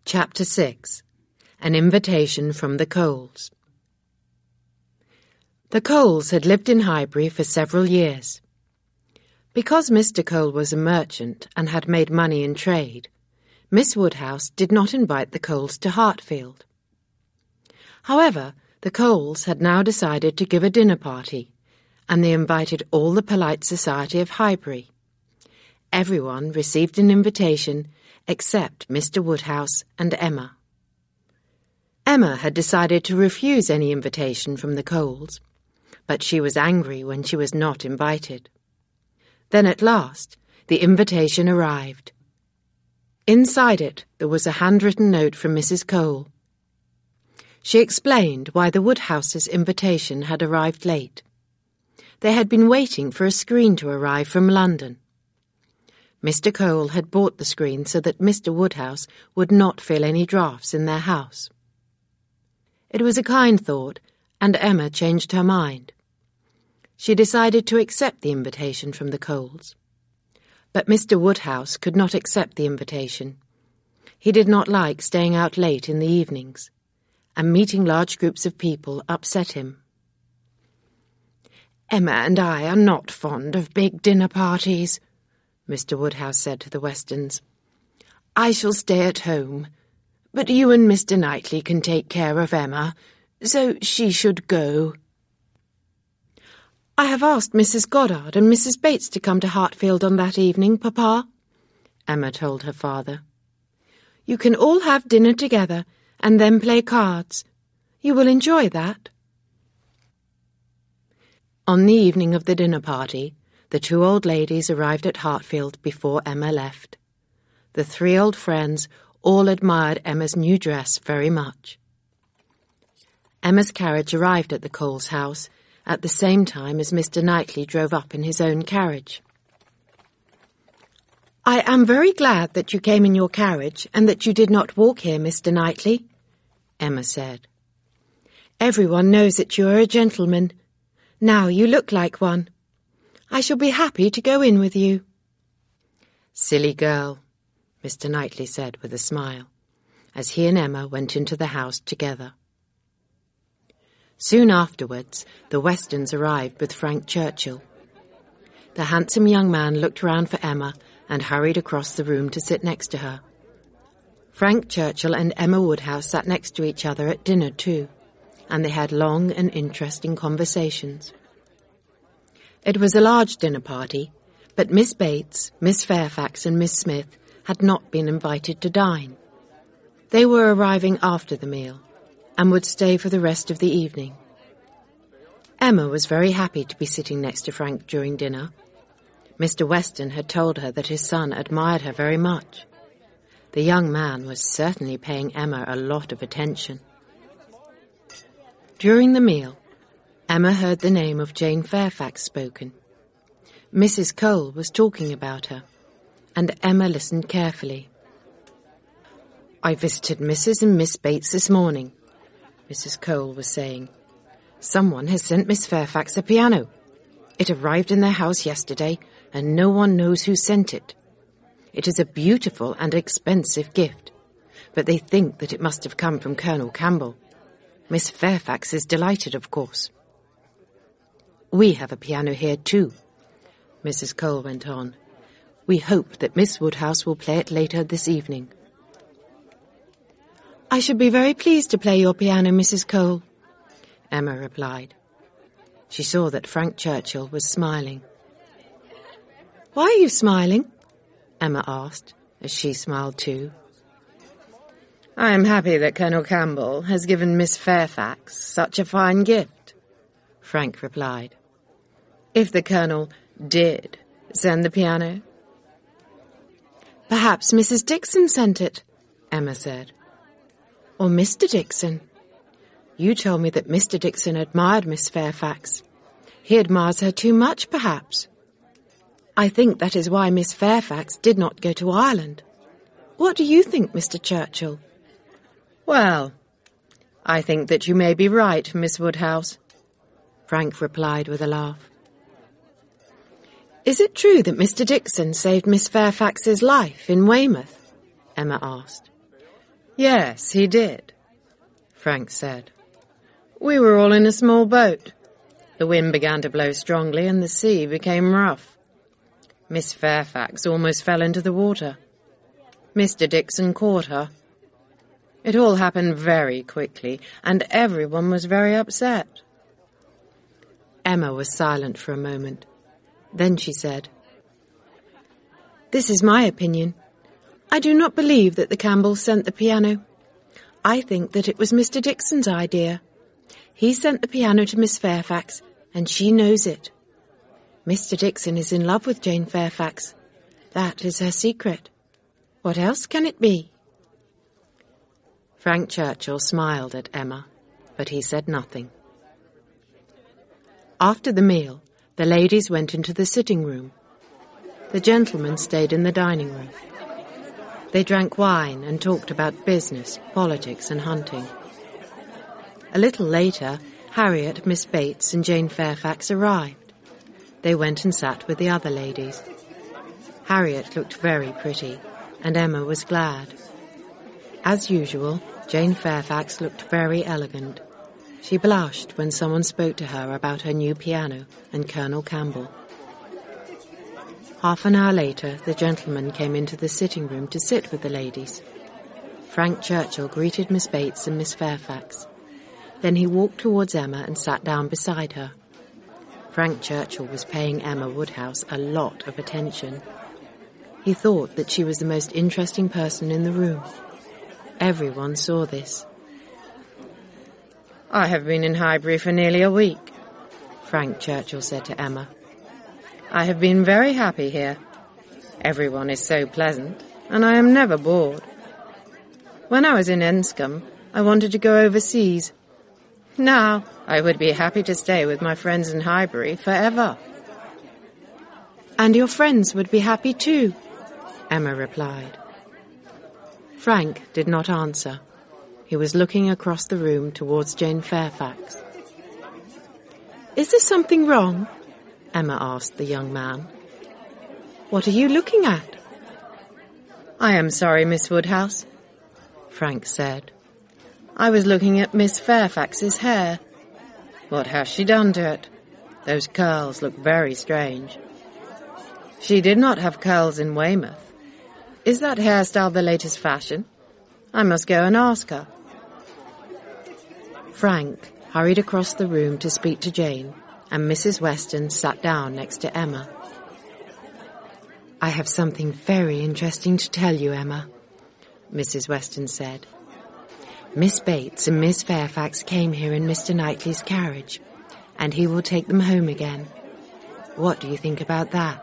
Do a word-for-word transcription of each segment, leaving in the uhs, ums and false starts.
Chapter six. An Invitation from the Coles. The Coles had lived in Highbury for several years. Because Mister Cole was a merchant and had made money in trade, Miss Woodhouse did not invite the Coles to Hartfield. However, the Coles had now decided to give a dinner party, and they invited all the polite society of Highbury. Everyone received an invitation except Mister Woodhouse and Emma. Emma had decided to refuse any invitation from the Coles, but she was angry when she was not invited. Then at last the invitation arrived. Inside it there was a handwritten note from Missus Cole. She explained why the Woodhouses' invitation had arrived late. They had been waiting for a screen to arrive from London. Mister Cole had bought the screen so that Mister Woodhouse would not feel any draughts in their house. It was a kind thought, and Emma changed her mind. She decided to accept the invitation from the Coles. But Mister Woodhouse could not accept the invitation. He did not like staying out late in the evenings, and meeting large groups of people upset him. "Emma and I are not fond of big dinner parties," Mister Woodhouse said to the Westons. "I shall stay at home, but you and Mister Knightley can take care of Emma, so she should go." "I have asked Missus Goddard and Missus Bates to come to Hartfield on that evening, Papa," Emma told her father. "You can all have dinner together and then play cards. You will enjoy that." On the evening of the dinner party, the two old ladies arrived at Hartfield before Emma left. The three old friends all admired Emma's new dress very much. Emma's carriage arrived at the Coles' house at the same time as Mister Knightley drove up in his own carriage. "I am very glad that you came in your carriage and that you did not walk here, Mister Knightley," Emma said. "Everyone knows that you are a gentleman. Now you look like one. I shall be happy to go in with you." "Silly girl," Mister Knightley said with a smile, as he and Emma went into the house together. Soon afterwards, the Westons arrived with Frank Churchill. The handsome young man looked round for Emma and hurried across the room to sit next to her. Frank Churchill and Emma Woodhouse sat next to each other at dinner too, and they had long and interesting conversations. It was a large dinner party, but Miss Bates, Miss Fairfax and Miss Smith had not been invited to dine. They were arriving after the meal, and would stay for the rest of the evening. Emma was very happy to be sitting next to Frank during dinner. Mister Weston had told her that his son admired her very much. The young man was certainly paying Emma a lot of attention. During the meal, Emma heard the name of Jane Fairfax spoken. Missus Cole was talking about her, and Emma listened carefully. "I visited Missus and Miss Bates this morning," Missus Cole was saying. "Someone has sent Miss Fairfax a piano. It arrived in their house yesterday, and no one knows who sent it. It is a beautiful and expensive gift, but they think that it must have come from Colonel Campbell. Miss Fairfax is delighted, of course." "We have a piano here too," Missus Cole went on. "We hope that Miss Woodhouse will play it later this evening." "I should be very pleased to play your piano, Missus Cole," Emma replied. She saw that Frank Churchill was smiling. "Why are you smiling?" Emma asked, as she smiled too. "I am happy that Colonel Campbell has given Miss Fairfax such a fine gift," Frank replied. "If the Colonel did send the piano." "Perhaps Missus Dixon sent it," Emma said. "Or Mister Dixon. You told me that Mister Dixon admired Miss Fairfax. He admires her too much, perhaps. I think that is why Miss Fairfax did not go to Ireland. What do you think, Mister Churchill?" "Well, I think that you may be right, Miss Woodhouse," Frank replied with a laugh. "Is it true that Mister Dixon saved Miss Fairfax's life in Weymouth?" Emma asked. "Yes, he did," Frank said. "We were all in a small boat. The wind began to blow strongly and the sea became rough. Miss Fairfax almost fell into the water. Mister Dixon caught her. It all happened very quickly, and everyone was very upset." Emma was silent for a moment. Then she said, "This is my opinion. I do not believe that the Campbells sent the piano. I think that it was Mister Dixon's idea. He sent the piano to Miss Fairfax, and she knows it. Mister Dixon is in love with Jane Fairfax. That is her secret. What else can it be?" Frank Churchill smiled at Emma, but he said nothing. After the meal, the ladies went into the sitting room. The gentlemen stayed in the dining room. They drank wine and talked about business, politics, and hunting. A little later, Harriet, Miss Bates, and Jane Fairfax arrived. They went and sat with the other ladies. Harriet looked very pretty, and Emma was glad. As usual, Jane Fairfax looked very elegant. She blushed when someone spoke to her about her new piano and Colonel Campbell. Half an hour later, the gentlemen came into the sitting room to sit with the ladies. Frank Churchill greeted Miss Bates and Miss Fairfax. Then he walked towards Emma and sat down beside her. Frank Churchill was paying Emma Woodhouse a lot of attention. He thought that she was the most interesting person in the room. Everyone saw this. "I have been in Highbury for nearly a week," Frank Churchill said to Emma. "I have been very happy here. Everyone is so pleasant, and I am never bored. When I was in Enscombe, I wanted to go overseas. Now, I would be happy to stay with my friends in Highbury forever." "And your friends would be happy too," Emma replied. Frank did not answer. He was looking across the room towards Jane Fairfax. "Is there something wrong?" Emma asked the young man. "What are you looking at?" "I am sorry, Miss Woodhouse," Frank said. "I was looking at Miss Fairfax's hair. What has she done to it? Those curls look very strange. She did not have curls in Weymouth. Is that hairstyle the latest fashion? I must go and ask her." Frank hurried across the room to speak to Jane, and Missus Weston sat down next to Emma. "I have something very interesting to tell you, Emma," Missus Weston said. "Miss Bates and Miss Fairfax came here in Mister Knightley's carriage, and he will take them home again. What do you think about that?"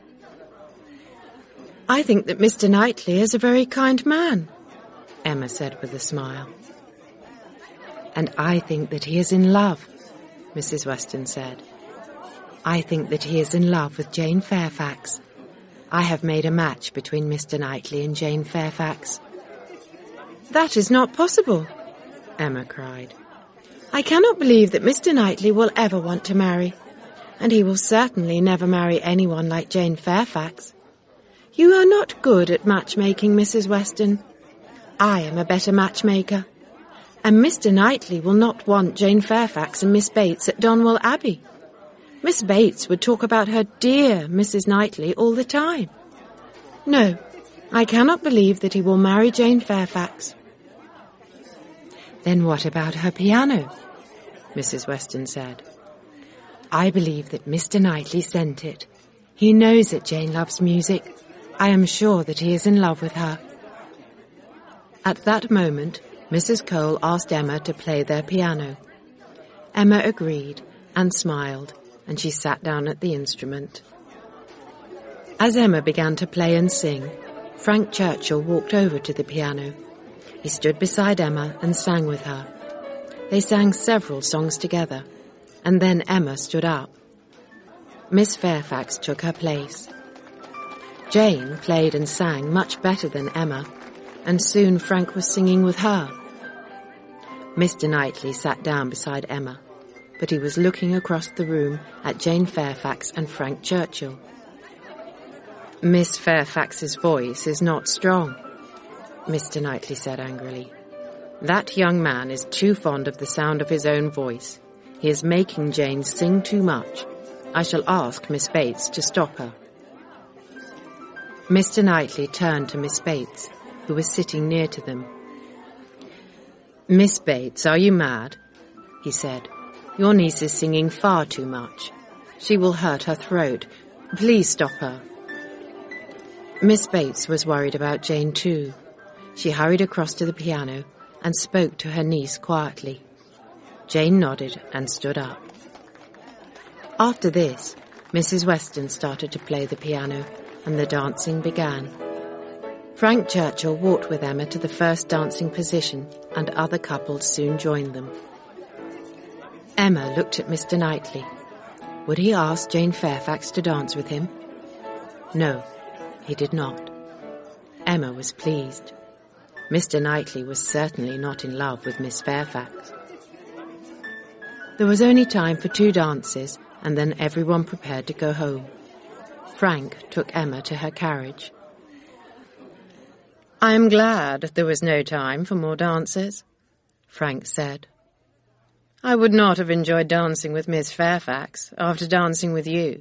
"I think that Mister Knightley is a very kind man," Emma said with a smile. "And I think that he is in love," Missus Weston said. "I think that he is in love with Jane Fairfax. I have made a match between Mister Knightley and Jane Fairfax." "That is not possible," Emma cried. "I cannot believe that Mister Knightley will ever want to marry, and he will certainly never marry anyone like Jane Fairfax. You are not good at matchmaking, Missus Weston. I am a better matchmaker, and Mister Knightley will not want Jane Fairfax and Miss Bates at Donwell Abbey. Miss Bates would talk about her dear Missus Knightley all the time. No, I cannot believe that he will marry Jane Fairfax." "Then what about her piano?" Missus Weston said. "I believe that Mister Knightley sent it. He knows that Jane loves music. I am sure that he is in love with her." At that moment, Missus Cole asked Emma to play their piano. Emma agreed and smiled, and she sat down at the instrument. As Emma began to play and sing, Frank Churchill walked over to the piano. He stood beside Emma and sang with her. They sang several songs together, and then Emma stood up. Miss Fairfax took her place. Jane played and sang much better than Emma, and soon Frank was singing with her. Mister Knightley sat down beside Emma, but he was looking across the room at Jane Fairfax and Frank Churchill. "Miss Fairfax's voice is not strong," Mister Knightley said angrily. "That young man is too fond of the sound of his own voice. He is making Jane sing too much. I shall ask Miss Bates to stop her." Mister Knightley turned to Miss Bates, who was sitting near to them. "Miss Bates, are you mad?" he said. "Your niece is singing far too much. She will hurt her throat. Please stop her." Miss Bates was worried about Jane too. She hurried across to the piano and spoke to her niece quietly. Jane nodded and stood up. After this, Missus Weston started to play the piano, and the dancing began. Frank Churchill walked with Emma to the first dancing position, and other couples soon joined them. Emma looked at Mister Knightley. Would he ask Jane Fairfax to dance with him? No, he did not. Emma was pleased. Mister Knightley was certainly not in love with Miss Fairfax. There was only time for two dances, and then everyone prepared to go home. Frank took Emma to her carriage. "I am glad there was no time for more dances," Frank said. "I would not have enjoyed dancing with Miss Fairfax after dancing with you."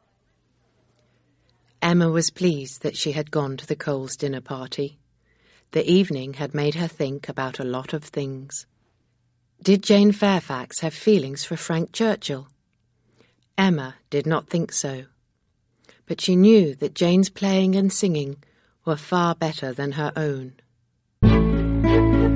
Emma was pleased that she had gone to the Coles dinner party. The evening had made her think about a lot of things. Did Jane Fairfax have feelings for Frank Churchill? Emma did not think so. But she knew that Jane's playing and singing were far better than her own.